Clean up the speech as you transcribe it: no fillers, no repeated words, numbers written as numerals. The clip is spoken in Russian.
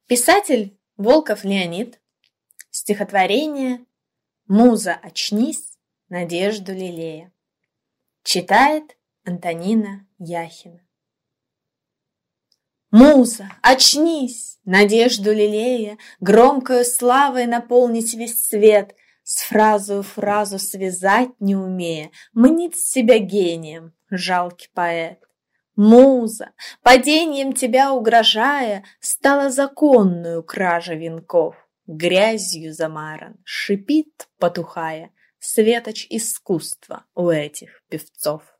Писатель Волков Леонид. Стихотворение «Муза, очнись, надежду лелея». Читает Антонина Яхина. Муза, очнись, надежду лелея, громкою славой наполнить весь свет, с фразою фразу связать не умея, мнит себя гением жалкий поэт. Муза, падением тебя угрожая, стала законную кража венков, грязью замаран, шипит, потухая, светоч искусства у этих певцов.